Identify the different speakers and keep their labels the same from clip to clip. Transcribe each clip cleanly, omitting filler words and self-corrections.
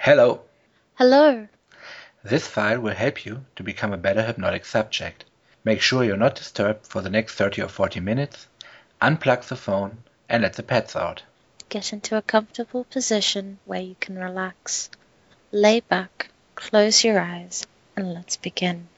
Speaker 1: Hello!
Speaker 2: Hello!
Speaker 1: This file will help you to become a better hypnotic subject. Make sure you're not disturbed for the next 30 or 40 minutes, unplug the phone and let the pets out.
Speaker 2: Get into a comfortable position where you can relax. Lay back, close your eyes, and let's begin.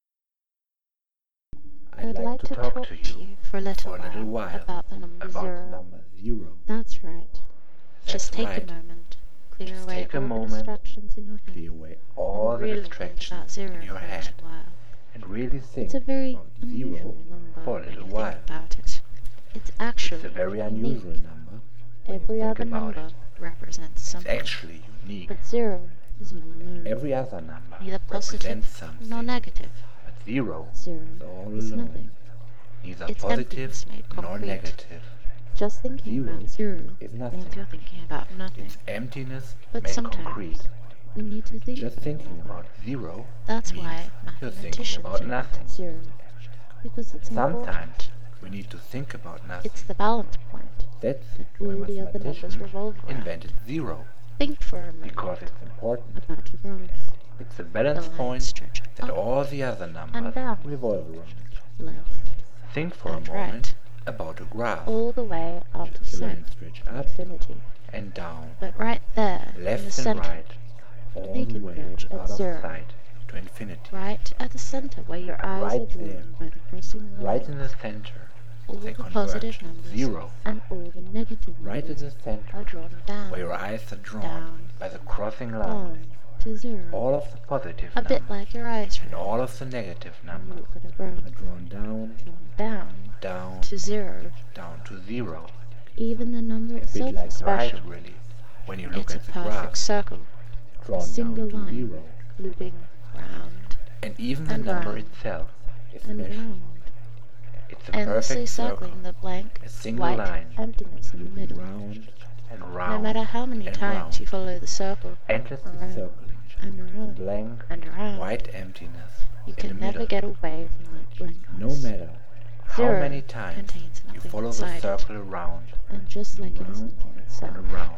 Speaker 1: I'd like to talk to you
Speaker 2: for a little
Speaker 1: while
Speaker 2: about the number
Speaker 1: about
Speaker 2: zero.
Speaker 1: the number zero.
Speaker 2: That's right. Just take
Speaker 1: right.
Speaker 2: a moment. Clear
Speaker 1: Just
Speaker 2: away
Speaker 1: take a
Speaker 2: all
Speaker 1: moment,
Speaker 2: the distractions in your head.
Speaker 1: Clear away all
Speaker 2: and
Speaker 1: the
Speaker 2: really
Speaker 1: distractions
Speaker 2: think about zero
Speaker 1: in your
Speaker 2: for a
Speaker 1: head
Speaker 2: little while.
Speaker 1: and really think
Speaker 2: It's a very
Speaker 1: about
Speaker 2: unusual
Speaker 1: zero
Speaker 2: number
Speaker 1: for a
Speaker 2: when
Speaker 1: little
Speaker 2: you
Speaker 1: while.
Speaker 2: think about it. It's actually
Speaker 1: It's a very
Speaker 2: unique.
Speaker 1: unusual number when
Speaker 2: Every
Speaker 1: you think
Speaker 2: other
Speaker 1: about
Speaker 2: number
Speaker 1: it.
Speaker 2: represents
Speaker 1: It's
Speaker 2: something,
Speaker 1: actually unique.
Speaker 2: but zero is all alone.
Speaker 1: Every other number
Speaker 2: Neither positive
Speaker 1: represents something,
Speaker 2: nor negative.
Speaker 1: but zero
Speaker 2: Zero
Speaker 1: is all
Speaker 2: is
Speaker 1: alone.
Speaker 2: nothing.
Speaker 1: Neither
Speaker 2: It's
Speaker 1: positive
Speaker 2: emptiness made
Speaker 1: nor
Speaker 2: concrete.
Speaker 1: negative.
Speaker 2: Just thinking
Speaker 1: Zero
Speaker 2: about zero
Speaker 1: is
Speaker 2: means
Speaker 1: nothing.
Speaker 2: you're thinking about nothing.
Speaker 1: It's emptiness
Speaker 2: But
Speaker 1: made
Speaker 2: sometimes
Speaker 1: concrete.
Speaker 2: we need to think
Speaker 1: Just
Speaker 2: for a
Speaker 1: thinking
Speaker 2: moment.
Speaker 1: about zero
Speaker 2: That's
Speaker 1: means
Speaker 2: why
Speaker 1: you're thinking
Speaker 2: mathematicians
Speaker 1: about nothing.
Speaker 2: invented zero. Because it's
Speaker 1: Sometimes
Speaker 2: important.
Speaker 1: we need to think about nothing.
Speaker 2: It's the balance point
Speaker 1: That's
Speaker 2: that
Speaker 1: why
Speaker 2: all the other numbers
Speaker 1: mathematicians
Speaker 2: revolve around.
Speaker 1: invented zero,
Speaker 2: Think for a moment
Speaker 1: because it's important.
Speaker 2: about a graph.
Speaker 1: It's the
Speaker 2: The
Speaker 1: balance
Speaker 2: lines
Speaker 1: point
Speaker 2: stretch
Speaker 1: that
Speaker 2: up
Speaker 1: all the other
Speaker 2: and
Speaker 1: numbers
Speaker 2: down,
Speaker 1: revolve around.
Speaker 2: left
Speaker 1: Think for a
Speaker 2: and
Speaker 1: moment
Speaker 2: right,
Speaker 1: about a graph.
Speaker 2: all the way out of
Speaker 1: The
Speaker 2: sight
Speaker 1: lines stretch
Speaker 2: to
Speaker 1: up
Speaker 2: infinity.
Speaker 1: and down,
Speaker 2: But right there in the
Speaker 1: left and
Speaker 2: center,
Speaker 1: right, all
Speaker 2: they
Speaker 1: the way
Speaker 2: converge at
Speaker 1: out of
Speaker 2: zero.
Speaker 1: sight to infinity.
Speaker 2: Right at the center where your eyes
Speaker 1: Right
Speaker 2: are drawn
Speaker 1: there,
Speaker 2: by the crossing
Speaker 1: right
Speaker 2: lines,
Speaker 1: in the center,
Speaker 2: all
Speaker 1: they
Speaker 2: the
Speaker 1: converge
Speaker 2: positive
Speaker 1: at
Speaker 2: numbers
Speaker 1: zero.
Speaker 2: and all the negative
Speaker 1: Right at
Speaker 2: numbers
Speaker 1: the center,
Speaker 2: are drawn down,
Speaker 1: where your eyes are drawn
Speaker 2: down,
Speaker 1: by the crossing line.
Speaker 2: down to zero.
Speaker 1: All of the positive
Speaker 2: A bit
Speaker 1: numbers
Speaker 2: like your eyes
Speaker 1: and
Speaker 2: really
Speaker 1: all of the negative
Speaker 2: when you
Speaker 1: numbers
Speaker 2: look at a graph.
Speaker 1: are drawn down, down,
Speaker 2: To zero.
Speaker 1: down to zero.
Speaker 2: Even the number
Speaker 1: A bit
Speaker 2: itself
Speaker 1: like
Speaker 2: is
Speaker 1: right,
Speaker 2: special.
Speaker 1: really, when you look
Speaker 2: It's a
Speaker 1: at the
Speaker 2: perfect
Speaker 1: graph,
Speaker 2: circle, a
Speaker 1: drawn
Speaker 2: single
Speaker 1: down to
Speaker 2: line,
Speaker 1: zero.
Speaker 2: looping round
Speaker 1: And even the
Speaker 2: and
Speaker 1: number
Speaker 2: round
Speaker 1: itself is
Speaker 2: and
Speaker 1: special.
Speaker 2: round,
Speaker 1: It's a
Speaker 2: endlessly
Speaker 1: perfect circle,
Speaker 2: circling the blank,
Speaker 1: a single
Speaker 2: white
Speaker 1: line,
Speaker 2: emptiness in the
Speaker 1: looping
Speaker 2: middle.
Speaker 1: round and
Speaker 2: No
Speaker 1: round
Speaker 2: matter how many
Speaker 1: and
Speaker 2: times
Speaker 1: round,
Speaker 2: you follow the circle,
Speaker 1: endlessly
Speaker 2: around
Speaker 1: circling
Speaker 2: and
Speaker 1: the
Speaker 2: around
Speaker 1: blank,
Speaker 2: and around,
Speaker 1: white emptiness
Speaker 2: you
Speaker 1: in the
Speaker 2: can never
Speaker 1: middle.
Speaker 2: get away from that blankness.
Speaker 1: No matter how
Speaker 2: Zero
Speaker 1: many times
Speaker 2: contains
Speaker 1: you
Speaker 2: nothing
Speaker 1: follow the
Speaker 2: inside it,
Speaker 1: circle around
Speaker 2: and just like it is
Speaker 1: round
Speaker 2: nothing itself.
Speaker 1: and around,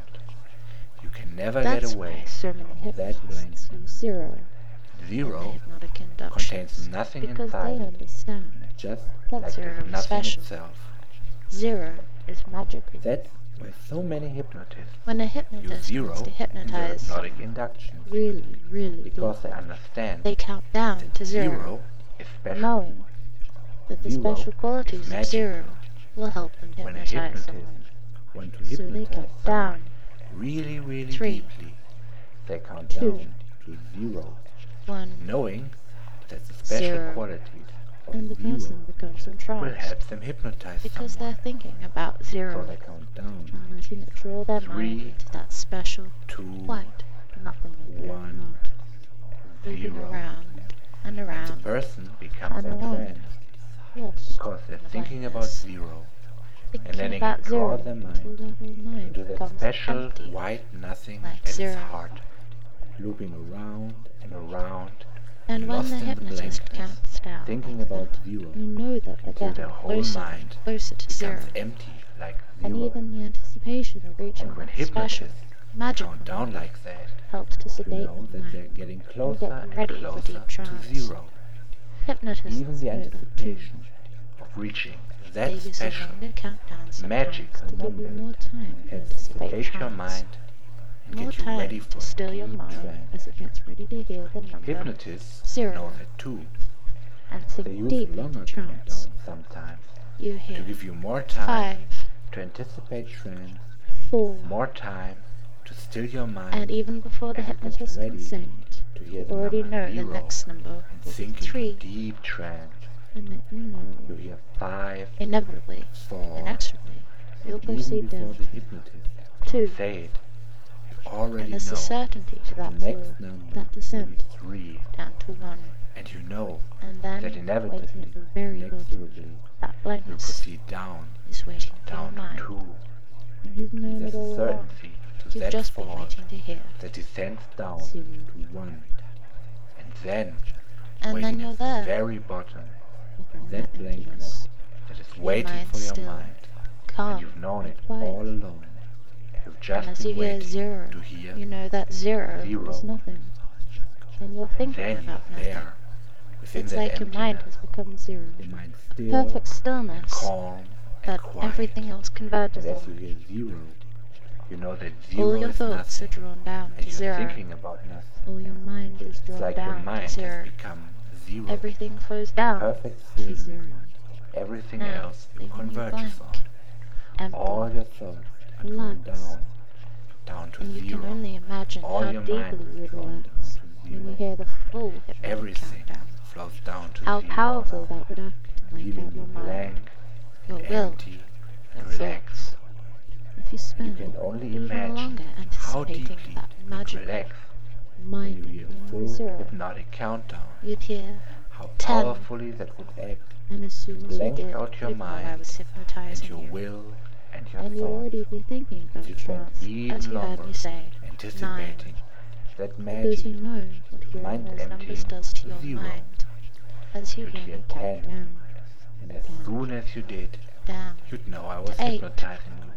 Speaker 1: you can never get
Speaker 2: That's
Speaker 1: away
Speaker 2: why so many
Speaker 1: from that
Speaker 2: hypnotists
Speaker 1: blankness.
Speaker 2: use zero in
Speaker 1: Zero
Speaker 2: the hypnotic
Speaker 1: contains
Speaker 2: inductions
Speaker 1: nothing
Speaker 2: because
Speaker 1: inside
Speaker 2: they
Speaker 1: it,
Speaker 2: understand
Speaker 1: just
Speaker 2: that
Speaker 1: like
Speaker 2: zero
Speaker 1: there's
Speaker 2: is
Speaker 1: nothing
Speaker 2: special.
Speaker 1: itself.
Speaker 2: Zero is magical.
Speaker 1: That's why so many hypnotists
Speaker 2: When a
Speaker 1: use
Speaker 2: hypnotist wants
Speaker 1: zero
Speaker 2: to
Speaker 1: in their
Speaker 2: hypnotise
Speaker 1: hypnotic
Speaker 2: someone
Speaker 1: inductions
Speaker 2: really
Speaker 1: because they
Speaker 2: deeply,
Speaker 1: understand
Speaker 2: they count down
Speaker 1: that
Speaker 2: to zero,
Speaker 1: zero is special.
Speaker 2: knowing that the
Speaker 1: Zero
Speaker 2: special
Speaker 1: is
Speaker 2: qualities of
Speaker 1: magical.
Speaker 2: zero will help them
Speaker 1: When a
Speaker 2: hypnotise
Speaker 1: hypnotist
Speaker 2: someone.
Speaker 1: wants to
Speaker 2: So they
Speaker 1: hypnotize
Speaker 2: count
Speaker 1: someone
Speaker 2: down,
Speaker 1: really
Speaker 2: 3,
Speaker 1: deeply, they count
Speaker 2: 2,
Speaker 1: down to zero,
Speaker 2: 1,
Speaker 1: knowing that the special
Speaker 2: 0,
Speaker 1: qualities
Speaker 2: and the
Speaker 1: of zero
Speaker 2: person becomes
Speaker 1: will
Speaker 2: entranced
Speaker 1: help them hypnotize
Speaker 2: because
Speaker 1: someone.
Speaker 2: they're thinking about
Speaker 1: So
Speaker 2: zero
Speaker 1: they count down
Speaker 2: and letting it draw their mind
Speaker 1: 3,
Speaker 2: into that special,
Speaker 1: 2,
Speaker 2: white, nothingness
Speaker 1: 1,
Speaker 2: moving
Speaker 1: 0.
Speaker 2: around and
Speaker 1: And the
Speaker 2: around
Speaker 1: person becomes
Speaker 2: and around,
Speaker 1: entranced
Speaker 2: lost
Speaker 1: because they're
Speaker 2: in the
Speaker 1: thinking about
Speaker 2: blankness,
Speaker 1: zero and
Speaker 2: thinking
Speaker 1: letting
Speaker 2: about
Speaker 1: it draw
Speaker 2: zero
Speaker 1: their
Speaker 2: until
Speaker 1: mind
Speaker 2: their whole mind
Speaker 1: into that
Speaker 2: becomes
Speaker 1: special
Speaker 2: empty,
Speaker 1: white nothing
Speaker 2: like
Speaker 1: at its
Speaker 2: zero.
Speaker 1: heart, looping around and around,
Speaker 2: And when
Speaker 1: lost
Speaker 2: the
Speaker 1: in the
Speaker 2: hypnotist
Speaker 1: blankness,
Speaker 2: counts down
Speaker 1: thinking
Speaker 2: like
Speaker 1: about
Speaker 2: that,
Speaker 1: zero,
Speaker 2: you know that they're
Speaker 1: until
Speaker 2: getting
Speaker 1: their whole
Speaker 2: closer
Speaker 1: mind
Speaker 2: and closer to
Speaker 1: becomes
Speaker 2: zero,
Speaker 1: empty like
Speaker 2: and
Speaker 1: zero.
Speaker 2: even the anticipation of reaching
Speaker 1: And when
Speaker 2: that special,
Speaker 1: hypnotists
Speaker 2: magical
Speaker 1: count down
Speaker 2: number
Speaker 1: like that,
Speaker 2: helps to
Speaker 1: you
Speaker 2: sedate
Speaker 1: know
Speaker 2: the
Speaker 1: that they're
Speaker 2: mind
Speaker 1: getting
Speaker 2: and
Speaker 1: closer
Speaker 2: get you
Speaker 1: and
Speaker 2: ready for
Speaker 1: closer
Speaker 2: deep
Speaker 1: to
Speaker 2: trance.
Speaker 1: zero.
Speaker 2: Hypnotists
Speaker 1: Even the
Speaker 2: know that too.
Speaker 1: anticipation of reaching
Speaker 2: They
Speaker 1: that
Speaker 2: use a
Speaker 1: special,
Speaker 2: longer countdown sometimes
Speaker 1: magical
Speaker 2: to give you
Speaker 1: number
Speaker 2: more time to
Speaker 1: helps to
Speaker 2: anticipate
Speaker 1: sedate your
Speaker 2: trance,
Speaker 1: mind and
Speaker 2: more
Speaker 1: get you ready
Speaker 2: time
Speaker 1: for
Speaker 2: to still your
Speaker 1: deep
Speaker 2: mind
Speaker 1: trance.
Speaker 2: as it gets ready to hear the number
Speaker 1: Hypnotists
Speaker 2: 0
Speaker 1: know that too.
Speaker 2: and
Speaker 1: They
Speaker 2: sink
Speaker 1: use
Speaker 2: deep
Speaker 1: a longer
Speaker 2: into trance.
Speaker 1: countdown sometimes
Speaker 2: You
Speaker 1: to
Speaker 2: hear
Speaker 1: give you more time
Speaker 2: 5,
Speaker 1: to anticipate trance,
Speaker 2: 4,
Speaker 1: more time to still your
Speaker 2: and
Speaker 1: mind
Speaker 2: even before the
Speaker 1: as it gets
Speaker 2: hypnotist can
Speaker 1: ready
Speaker 2: say it,
Speaker 1: to
Speaker 2: you
Speaker 1: hear the
Speaker 2: already
Speaker 1: number
Speaker 2: know the
Speaker 1: 0
Speaker 2: next number
Speaker 1: and
Speaker 2: will be
Speaker 1: sink into
Speaker 2: 3,
Speaker 1: deep trance.
Speaker 2: and that you
Speaker 1: You
Speaker 2: know
Speaker 1: hear 5,
Speaker 2: inevitably,
Speaker 1: 4,
Speaker 2: inexorably, you'll
Speaker 1: and even
Speaker 2: proceed
Speaker 1: before
Speaker 2: down
Speaker 1: the hypnotist
Speaker 2: 2,
Speaker 1: can say it, you already
Speaker 2: and there's
Speaker 1: know
Speaker 2: a certainty to
Speaker 1: the
Speaker 2: that
Speaker 1: next
Speaker 2: 0,
Speaker 1: number
Speaker 2: that
Speaker 1: will be
Speaker 2: descent
Speaker 1: 3,
Speaker 2: down to 1,
Speaker 1: and you know
Speaker 2: and then,
Speaker 1: that
Speaker 2: waiting
Speaker 1: inevitably,
Speaker 2: at the very bottom,
Speaker 1: inexorably,
Speaker 2: that
Speaker 1: you'll
Speaker 2: blankness
Speaker 1: proceed down,
Speaker 2: is waiting for your
Speaker 1: down to
Speaker 2: mind.
Speaker 1: 2,
Speaker 2: And you've
Speaker 1: and
Speaker 2: known
Speaker 1: there's
Speaker 2: it
Speaker 1: a
Speaker 2: all along.
Speaker 1: certainty to
Speaker 2: You've
Speaker 1: that
Speaker 2: just been
Speaker 1: 4
Speaker 2: waiting to hear
Speaker 1: that descends down
Speaker 2: 0.
Speaker 1: to 1, and then,
Speaker 2: And
Speaker 1: waiting
Speaker 2: then you're
Speaker 1: at the
Speaker 2: there,
Speaker 1: very bottom,
Speaker 2: within
Speaker 1: that
Speaker 2: that
Speaker 1: blankness
Speaker 2: emptiness,
Speaker 1: that is
Speaker 2: your
Speaker 1: waiting
Speaker 2: mind
Speaker 1: for your
Speaker 2: still,
Speaker 1: mind, and
Speaker 2: calm
Speaker 1: you've known
Speaker 2: and
Speaker 1: it
Speaker 2: quiet,
Speaker 1: all along. You've
Speaker 2: And
Speaker 1: just
Speaker 2: as
Speaker 1: been
Speaker 2: you hear
Speaker 1: waiting
Speaker 2: zero,
Speaker 1: to hear
Speaker 2: you know that zero
Speaker 1: zero.
Speaker 2: is nothing. And you're thinking
Speaker 1: Then
Speaker 2: about
Speaker 1: you're
Speaker 2: nothing.
Speaker 1: there, within
Speaker 2: It's
Speaker 1: that
Speaker 2: like your mind
Speaker 1: emptiness,
Speaker 2: has become zero.
Speaker 3: Your mind
Speaker 2: A
Speaker 3: still
Speaker 2: perfect
Speaker 1: and
Speaker 2: stillness
Speaker 1: calm and
Speaker 2: that
Speaker 1: quiet.
Speaker 2: everything else converges
Speaker 3: and as you
Speaker 2: on.
Speaker 3: hear zero,
Speaker 1: You know that
Speaker 2: All
Speaker 1: zero
Speaker 2: your
Speaker 1: is
Speaker 2: thoughts are
Speaker 1: nothing,
Speaker 2: drawn down
Speaker 1: and
Speaker 2: to
Speaker 1: you're
Speaker 2: zero.
Speaker 1: thinking about nothing.
Speaker 2: All your mind is
Speaker 1: It's
Speaker 2: drawn
Speaker 1: like your
Speaker 2: down to
Speaker 1: mind has
Speaker 2: zero.
Speaker 1: become zero.
Speaker 2: Everything flows down
Speaker 3: perfect
Speaker 2: to
Speaker 3: stillness,
Speaker 2: zero.
Speaker 1: Everything
Speaker 2: Now,
Speaker 1: else
Speaker 2: leaving you
Speaker 1: converges
Speaker 2: blank,
Speaker 1: on.
Speaker 2: empty,
Speaker 3: all your thoughts are drawn
Speaker 2: relax,
Speaker 1: Down to
Speaker 2: and you can
Speaker 1: zero.
Speaker 2: only imagine
Speaker 1: All
Speaker 2: how
Speaker 1: your mind
Speaker 2: deeply
Speaker 1: is
Speaker 2: you
Speaker 1: drawn
Speaker 2: relax
Speaker 1: down to
Speaker 2: when you
Speaker 1: zero.
Speaker 2: hear the full hypnotic
Speaker 1: Everything
Speaker 2: countdown.
Speaker 1: flows down to
Speaker 2: How
Speaker 1: zero
Speaker 2: powerfully
Speaker 1: now,
Speaker 2: that would act to blank
Speaker 1: leaving
Speaker 2: out
Speaker 1: you
Speaker 2: your mind,
Speaker 1: blank,
Speaker 2: your
Speaker 1: and
Speaker 2: will,
Speaker 1: empty,
Speaker 2: your
Speaker 1: and relaxed.
Speaker 2: thoughts. If you
Speaker 3: You
Speaker 2: spend
Speaker 3: can only
Speaker 2: even
Speaker 1: Imagine
Speaker 2: longer
Speaker 1: how
Speaker 2: anticipating
Speaker 1: deeply
Speaker 2: that
Speaker 1: you'd
Speaker 2: magical
Speaker 1: relax
Speaker 3: when you hear full
Speaker 2: zero,
Speaker 1: hypnotic countdown.
Speaker 2: you'd hear
Speaker 1: How
Speaker 2: 10,
Speaker 1: powerfully that would act
Speaker 2: and as soon as you
Speaker 1: blank
Speaker 2: did,
Speaker 1: out your
Speaker 2: you'd know I
Speaker 1: mind
Speaker 2: was
Speaker 1: and
Speaker 2: hypnotizing
Speaker 1: your
Speaker 2: you.
Speaker 1: will and your
Speaker 2: And you'd
Speaker 1: thoughts.
Speaker 2: already be thinking about
Speaker 3: You spend
Speaker 2: trance,
Speaker 1: even
Speaker 2: as you heard
Speaker 1: longer
Speaker 2: me say, 9,
Speaker 1: anticipating that
Speaker 2: because
Speaker 1: magic.
Speaker 2: you know what hearing
Speaker 1: Mind
Speaker 2: those numbers
Speaker 1: emptying
Speaker 2: does to
Speaker 1: to
Speaker 2: your
Speaker 1: zero.
Speaker 2: mind, as you
Speaker 1: You'd
Speaker 2: hear
Speaker 1: hear
Speaker 2: me count
Speaker 3: 10,
Speaker 2: down,
Speaker 3: and as
Speaker 1: Soon as you did,
Speaker 2: down,
Speaker 1: you'd know I was
Speaker 2: to 8,
Speaker 1: hypnotizing you.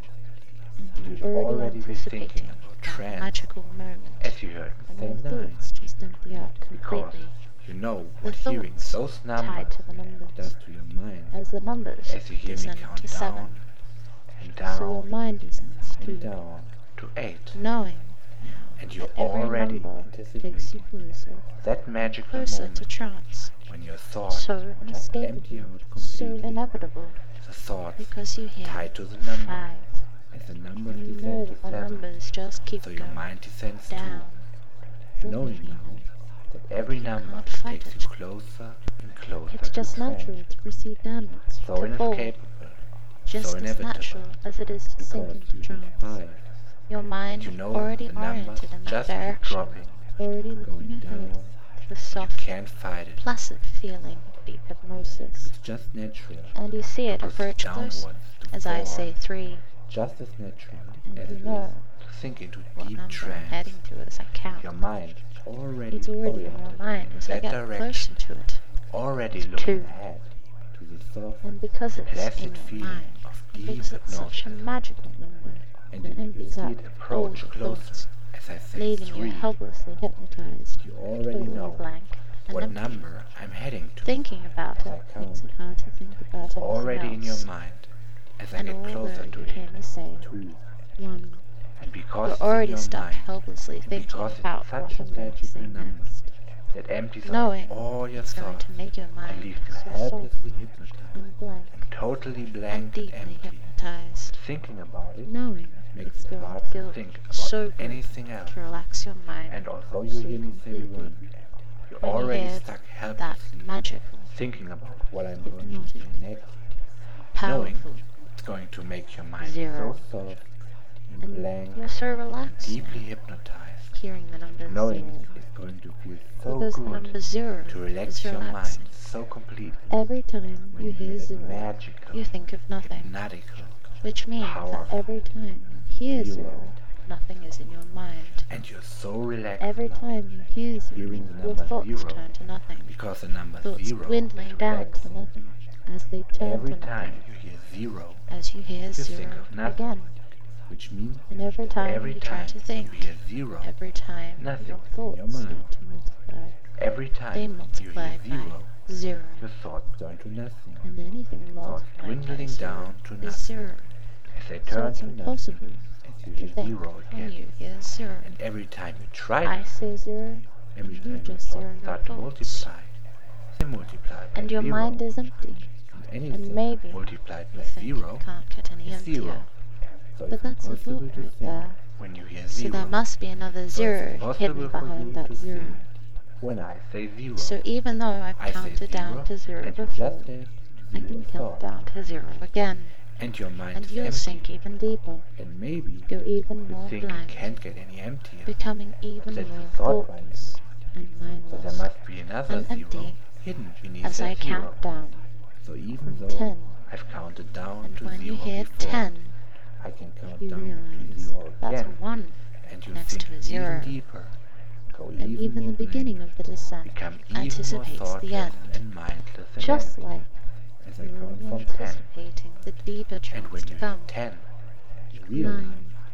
Speaker 2: and
Speaker 1: You'd
Speaker 2: you're
Speaker 1: already
Speaker 2: already
Speaker 1: be
Speaker 2: anticipating
Speaker 1: thinking about
Speaker 2: that
Speaker 1: trance,
Speaker 2: magical moment,
Speaker 1: as you heard me
Speaker 2: and
Speaker 1: say
Speaker 2: your
Speaker 1: 9,
Speaker 2: thoughts just empty out
Speaker 1: because
Speaker 2: completely.
Speaker 1: you know
Speaker 2: The
Speaker 1: what hearing
Speaker 2: thoughts
Speaker 1: those
Speaker 2: tied
Speaker 1: numbers
Speaker 2: to the numbers,
Speaker 3: does to your mind
Speaker 2: as the numbers
Speaker 1: as you hear me
Speaker 2: descend
Speaker 1: count
Speaker 2: to 7,
Speaker 1: down and
Speaker 2: so your
Speaker 1: down
Speaker 2: mind descends
Speaker 3: and
Speaker 2: to
Speaker 3: down,
Speaker 1: to 8,
Speaker 2: knowing
Speaker 1: and
Speaker 2: that
Speaker 1: you're
Speaker 2: every
Speaker 1: already
Speaker 2: number takes you
Speaker 3: anticipating
Speaker 2: closer,
Speaker 1: that magical
Speaker 2: closer
Speaker 1: moment
Speaker 2: to trance,
Speaker 1: when your thoughts
Speaker 2: so
Speaker 1: just
Speaker 3: empty
Speaker 2: inescapable,
Speaker 3: out
Speaker 2: so
Speaker 3: completely
Speaker 2: inevitable,
Speaker 1: the thoughts
Speaker 2: because you hear
Speaker 1: tied to the number,
Speaker 2: 5,
Speaker 3: as the numbers
Speaker 2: and you know
Speaker 3: descend to
Speaker 2: that the
Speaker 3: 7,
Speaker 2: numbers just keep
Speaker 1: so your
Speaker 2: going
Speaker 1: mind descends
Speaker 2: down,
Speaker 1: too,
Speaker 3: knowing
Speaker 2: dropping
Speaker 3: now
Speaker 2: even.
Speaker 1: that every
Speaker 2: You
Speaker 1: number
Speaker 2: can't fight
Speaker 1: takes
Speaker 2: it.
Speaker 1: you closer and closer
Speaker 2: It's
Speaker 1: to
Speaker 2: just
Speaker 1: trance.
Speaker 2: natural to proceed downwards,
Speaker 1: So
Speaker 2: to fall,
Speaker 1: inescapable,
Speaker 2: just
Speaker 1: so
Speaker 2: as
Speaker 1: inevitable,
Speaker 2: natural as it is to sink
Speaker 3: because
Speaker 2: into
Speaker 3: you hear
Speaker 2: trance.
Speaker 3: 5
Speaker 2: Your
Speaker 1: and
Speaker 2: mind
Speaker 1: you know
Speaker 2: already
Speaker 1: the numbers
Speaker 2: oriented in that
Speaker 1: just keep
Speaker 2: direction,
Speaker 1: dropping.
Speaker 2: already looking
Speaker 3: going
Speaker 2: ahead.
Speaker 3: down.
Speaker 2: The
Speaker 1: You
Speaker 2: soft,
Speaker 1: can't fight it.
Speaker 2: placid feeling of deep hypnosis,
Speaker 3: It's just natural,
Speaker 2: and you see it
Speaker 1: To proceed
Speaker 2: approach closer,
Speaker 1: downwards to
Speaker 2: as I
Speaker 1: 4,
Speaker 2: say 3,
Speaker 3: just as natural
Speaker 2: and
Speaker 3: as
Speaker 2: you
Speaker 3: it
Speaker 2: know
Speaker 3: is.
Speaker 1: to sink into
Speaker 2: what
Speaker 1: deep
Speaker 2: number I'm
Speaker 1: trance.
Speaker 2: heading to as I count.
Speaker 1: Your mind
Speaker 3: Already
Speaker 2: It's already in your
Speaker 3: oriented,
Speaker 2: mind
Speaker 1: in
Speaker 2: as I
Speaker 1: that
Speaker 2: get
Speaker 1: direction.
Speaker 2: closer to it,
Speaker 1: already
Speaker 2: It's
Speaker 1: looking
Speaker 2: 2,
Speaker 1: ahead
Speaker 3: to the soft,
Speaker 2: and because it's in
Speaker 1: placid
Speaker 2: your
Speaker 1: feeling
Speaker 2: mind,
Speaker 1: of
Speaker 2: and
Speaker 1: deep
Speaker 2: because it's such a
Speaker 1: hypnosis,
Speaker 2: magical number,
Speaker 3: and
Speaker 2: that
Speaker 3: you
Speaker 2: empties
Speaker 1: see
Speaker 2: out
Speaker 1: it
Speaker 2: all
Speaker 1: approach
Speaker 2: your
Speaker 1: closer
Speaker 2: thoughts,
Speaker 1: as I say
Speaker 2: leaving you
Speaker 1: 3,
Speaker 2: helplessly hypnotized,
Speaker 3: you already
Speaker 2: totally
Speaker 3: know
Speaker 2: blank and
Speaker 1: what
Speaker 2: empty.
Speaker 1: number I'm heading to.
Speaker 2: Thinking about
Speaker 3: as I
Speaker 2: it makes
Speaker 3: count
Speaker 2: it hard to think about anything
Speaker 1: Already in your
Speaker 2: else.
Speaker 1: mind as I
Speaker 2: And
Speaker 1: get
Speaker 2: although
Speaker 1: closer to
Speaker 2: you
Speaker 1: it.
Speaker 2: hear me say
Speaker 3: 2,
Speaker 2: 1,
Speaker 1: And because
Speaker 2: you're
Speaker 1: it's in
Speaker 2: already
Speaker 1: your
Speaker 2: stuck
Speaker 1: mind,
Speaker 2: helplessly
Speaker 1: and
Speaker 2: thinking
Speaker 1: because it's
Speaker 2: about
Speaker 1: such
Speaker 2: what
Speaker 1: a
Speaker 2: I'm going to say
Speaker 3: magical number,
Speaker 2: next,
Speaker 1: that empties out
Speaker 2: knowing
Speaker 1: all your
Speaker 2: it's going
Speaker 1: thoughts
Speaker 2: to make your
Speaker 1: and
Speaker 2: mind
Speaker 1: leaves you
Speaker 2: so soft
Speaker 3: helplessly hypnotized,
Speaker 2: and blank
Speaker 1: and totally
Speaker 2: and
Speaker 1: blank and
Speaker 2: deeply
Speaker 1: empty.
Speaker 2: hypnotized,
Speaker 1: Thinking about it
Speaker 2: knowing
Speaker 3: makes
Speaker 2: it's
Speaker 3: it
Speaker 2: going
Speaker 3: hard
Speaker 2: to
Speaker 3: to
Speaker 2: feel
Speaker 1: think about
Speaker 2: so good
Speaker 1: anything else.
Speaker 2: to relax your mind
Speaker 1: And although
Speaker 3: though
Speaker 1: you
Speaker 3: you
Speaker 2: so
Speaker 3: hear me say
Speaker 2: completely.
Speaker 3: 1,
Speaker 1: you're
Speaker 2: When you
Speaker 1: already
Speaker 2: hear
Speaker 1: stuck
Speaker 2: that
Speaker 1: helplessly
Speaker 2: magical,
Speaker 1: thinking about
Speaker 3: what I'm going to say next,
Speaker 1: knowing
Speaker 2: powerful
Speaker 1: it's going to make your mind
Speaker 2: 0,
Speaker 3: so soft and
Speaker 2: and
Speaker 3: blank,
Speaker 2: you're so relaxed
Speaker 1: deeply
Speaker 2: now,
Speaker 1: hypnotized,
Speaker 2: hearing the number
Speaker 1: knowing
Speaker 2: 0,
Speaker 3: it's going to feel so
Speaker 2: because the
Speaker 3: good
Speaker 2: number 0
Speaker 1: to
Speaker 2: is
Speaker 1: relax your mind
Speaker 2: relaxing.
Speaker 1: so completely
Speaker 2: Every time
Speaker 3: when
Speaker 2: you
Speaker 3: you hear
Speaker 2: hear
Speaker 3: that
Speaker 2: 0,
Speaker 1: magical,
Speaker 2: you think of nothing,
Speaker 1: hypnotical,
Speaker 2: which means that
Speaker 1: powerful
Speaker 2: every time you hear 0,
Speaker 3: zero.
Speaker 2: nothing is in your mind.
Speaker 1: and you're so relaxed
Speaker 2: Every
Speaker 1: now
Speaker 2: time you hear 0,
Speaker 3: Hearing the
Speaker 2: your
Speaker 1: number
Speaker 2: thoughts
Speaker 1: 0,
Speaker 2: turn to nothing,
Speaker 1: because the number
Speaker 2: thoughts
Speaker 1: 0
Speaker 2: dwindling
Speaker 1: is
Speaker 2: down to
Speaker 1: relaxing.
Speaker 2: nothing, as they turn
Speaker 1: Every
Speaker 2: to
Speaker 1: time
Speaker 2: nothing,
Speaker 1: you hear 0,
Speaker 2: as you hear
Speaker 1: you
Speaker 2: 0
Speaker 1: think of nothing.
Speaker 2: again.
Speaker 3: which means
Speaker 2: And every time
Speaker 1: Every
Speaker 2: you try
Speaker 1: time
Speaker 2: to think,
Speaker 1: you hear 0,
Speaker 2: every time
Speaker 1: nothing
Speaker 2: your
Speaker 1: is in
Speaker 3: your
Speaker 2: thoughts
Speaker 3: mind.
Speaker 2: start to multiply,
Speaker 1: every
Speaker 2: they
Speaker 1: time you
Speaker 2: multiply
Speaker 1: hear
Speaker 2: by
Speaker 1: 0,
Speaker 2: 0,
Speaker 1: your thoughts
Speaker 3: turn to nothing,
Speaker 2: and anything
Speaker 1: thoughts
Speaker 2: multiplied by
Speaker 1: dwindling
Speaker 2: 0
Speaker 1: down to
Speaker 2: is
Speaker 1: nothing
Speaker 2: 0.
Speaker 1: as they
Speaker 2: So
Speaker 1: turn
Speaker 2: it's
Speaker 1: to nothing
Speaker 2: impossible
Speaker 3: as you
Speaker 2: to
Speaker 3: hear
Speaker 2: think
Speaker 1: 0
Speaker 2: when
Speaker 1: again.
Speaker 2: you hear 0.
Speaker 1: And every time you try
Speaker 2: I
Speaker 1: to,
Speaker 2: say 0,
Speaker 3: every
Speaker 2: and
Speaker 3: time
Speaker 2: you
Speaker 3: your
Speaker 2: just 0
Speaker 3: thoughts
Speaker 2: your
Speaker 1: start to
Speaker 2: thoughts.
Speaker 1: multiply. They multiply by
Speaker 2: And your
Speaker 1: 0,
Speaker 2: mind is empty,
Speaker 3: and
Speaker 2: and
Speaker 3: anything,
Speaker 2: maybe
Speaker 1: multiplied
Speaker 2: you
Speaker 1: by
Speaker 2: think
Speaker 1: 0
Speaker 2: it can't get any
Speaker 1: is 0.
Speaker 2: emptier.
Speaker 3: so
Speaker 2: But
Speaker 3: it's
Speaker 2: that's a
Speaker 3: impossible
Speaker 2: thought
Speaker 3: to
Speaker 2: right
Speaker 3: think
Speaker 2: there.
Speaker 1: When you hear
Speaker 2: So
Speaker 1: 0,
Speaker 2: there must be another
Speaker 1: so
Speaker 2: 0
Speaker 1: it's impossible
Speaker 2: hidden
Speaker 1: for
Speaker 2: behind
Speaker 1: you
Speaker 2: that
Speaker 1: to
Speaker 2: 0.
Speaker 1: think when I say 0.
Speaker 2: So even though I've
Speaker 1: I say
Speaker 2: counted
Speaker 1: 0,
Speaker 2: down to 0
Speaker 1: and you
Speaker 2: before,
Speaker 3: just have
Speaker 2: I
Speaker 3: zero
Speaker 2: can count
Speaker 3: thoughts,
Speaker 2: down to 0 again,
Speaker 1: and your mind
Speaker 2: and
Speaker 1: is
Speaker 2: you'll
Speaker 1: empty.
Speaker 2: sink even deeper,
Speaker 3: and maybe
Speaker 2: go even
Speaker 1: You
Speaker 2: more
Speaker 1: think it
Speaker 2: blank,
Speaker 1: can't get any emptier.
Speaker 2: becoming even
Speaker 1: That's the
Speaker 2: more
Speaker 1: thought right
Speaker 2: thoughtless and
Speaker 1: So there
Speaker 2: mindless
Speaker 1: must be another
Speaker 2: and
Speaker 1: 0
Speaker 2: empty
Speaker 1: hidden beneath
Speaker 2: as I
Speaker 1: that 0.
Speaker 2: count down
Speaker 3: so even
Speaker 2: from
Speaker 3: though
Speaker 2: 10.
Speaker 1: I've counted down
Speaker 2: And
Speaker 1: to
Speaker 2: when
Speaker 1: 0
Speaker 2: you hear
Speaker 1: before.
Speaker 2: 10,
Speaker 3: I can count
Speaker 2: you
Speaker 3: down to
Speaker 2: realize
Speaker 3: 0
Speaker 2: that's a
Speaker 3: again,
Speaker 2: 1
Speaker 1: And you
Speaker 2: next
Speaker 1: think
Speaker 2: to a 0.
Speaker 1: even deeper,
Speaker 3: go
Speaker 2: And
Speaker 3: even
Speaker 2: even
Speaker 3: more
Speaker 2: the beginning
Speaker 3: blank,
Speaker 2: of the descent
Speaker 1: become even more
Speaker 2: anticipates the
Speaker 1: thoughtless
Speaker 2: end,
Speaker 1: and mindless and
Speaker 2: just
Speaker 1: empty.
Speaker 2: like
Speaker 3: as I
Speaker 2: you're
Speaker 3: count
Speaker 2: already
Speaker 3: from 10.
Speaker 2: anticipating the deeper
Speaker 1: And
Speaker 2: trance
Speaker 1: when
Speaker 2: to
Speaker 1: you hear
Speaker 2: come.
Speaker 1: 10,
Speaker 3: You realize
Speaker 2: 9,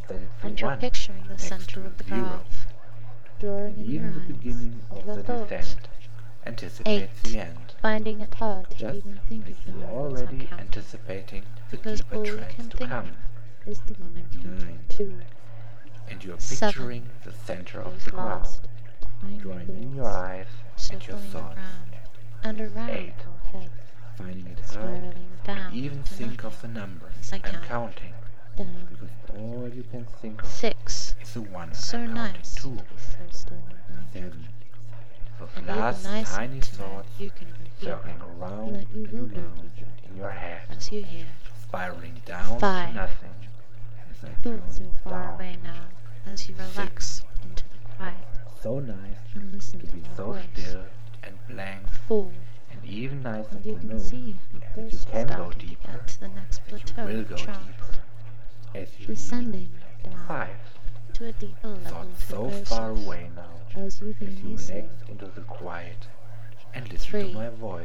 Speaker 1: that it's
Speaker 2: and
Speaker 1: the
Speaker 2: you're
Speaker 1: one
Speaker 2: picturing the
Speaker 1: next
Speaker 2: center
Speaker 1: to
Speaker 2: of the
Speaker 1: zero.
Speaker 2: graph, drawing
Speaker 3: And
Speaker 2: in your
Speaker 3: even the
Speaker 2: eyes,
Speaker 3: beginning of
Speaker 2: your
Speaker 1: The
Speaker 2: thoughts.
Speaker 1: descent anticipates
Speaker 2: 8.
Speaker 1: the end,
Speaker 2: Finding it hard to
Speaker 3: Just
Speaker 2: even think
Speaker 3: like
Speaker 2: of the
Speaker 3: you
Speaker 2: numbers I'm
Speaker 1: already
Speaker 2: counting,
Speaker 1: anticipating the
Speaker 2: because
Speaker 1: deeper
Speaker 2: all you
Speaker 1: trends
Speaker 2: can
Speaker 1: to
Speaker 2: think
Speaker 1: come,
Speaker 2: of is the one I'm counting
Speaker 3: 9.
Speaker 2: 2.
Speaker 1: and you're
Speaker 2: 7.
Speaker 1: picturing the center of
Speaker 2: Those
Speaker 1: the graph,
Speaker 2: last tiny
Speaker 3: Drawing
Speaker 1: in
Speaker 3: in
Speaker 1: your
Speaker 2: thoughts
Speaker 1: eyes and your
Speaker 2: circling
Speaker 1: thoughts.
Speaker 2: around and around
Speaker 1: 8.
Speaker 2: your head,
Speaker 3: Finding it hard
Speaker 2: spiraling down
Speaker 1: Even
Speaker 2: to
Speaker 1: think of
Speaker 2: nothing
Speaker 1: the numbers
Speaker 2: as I
Speaker 1: I'm
Speaker 2: count
Speaker 1: counting,
Speaker 2: down.
Speaker 3: because all you can think of
Speaker 2: 6.
Speaker 1: is the one
Speaker 2: So
Speaker 1: I'm counting
Speaker 2: nice to
Speaker 1: too.
Speaker 2: be so still and know.
Speaker 3: 7.
Speaker 1: Those
Speaker 2: And even
Speaker 1: last
Speaker 2: nicer
Speaker 1: tiny
Speaker 2: to know
Speaker 1: thoughts
Speaker 2: you can go
Speaker 1: circling
Speaker 2: deeper,
Speaker 1: around
Speaker 2: that you will
Speaker 1: and
Speaker 2: go
Speaker 1: around
Speaker 2: deeper
Speaker 1: in your head,
Speaker 2: as you hear.
Speaker 1: spiraling down
Speaker 2: 5.
Speaker 1: to nothing.
Speaker 3: As I
Speaker 2: Thoughts
Speaker 3: counted
Speaker 2: are far
Speaker 1: down.
Speaker 2: away now as you relax into the quiet
Speaker 3: so nice
Speaker 2: and listen
Speaker 3: to
Speaker 2: to
Speaker 3: be
Speaker 2: my
Speaker 1: So
Speaker 2: voice.
Speaker 1: still and blank,
Speaker 2: 4.
Speaker 1: and even nicer
Speaker 2: And you
Speaker 1: to
Speaker 2: can
Speaker 1: know
Speaker 2: see how
Speaker 1: that
Speaker 2: close
Speaker 1: you
Speaker 2: you're
Speaker 1: can go
Speaker 2: starting to
Speaker 1: deeper,
Speaker 2: get to the next
Speaker 1: that you
Speaker 2: plateau
Speaker 1: will
Speaker 2: of
Speaker 1: go
Speaker 2: trance,
Speaker 1: deeper.
Speaker 3: as you
Speaker 2: descending down
Speaker 1: 5.
Speaker 2: to a deeper level
Speaker 1: Thoughts
Speaker 2: of
Speaker 1: so
Speaker 2: hypnosis
Speaker 1: far away now,
Speaker 2: as you
Speaker 3: as
Speaker 2: hear
Speaker 3: you
Speaker 2: me
Speaker 3: relax
Speaker 2: say
Speaker 1: into the quiet, and listen
Speaker 2: 3,
Speaker 1: to my voice,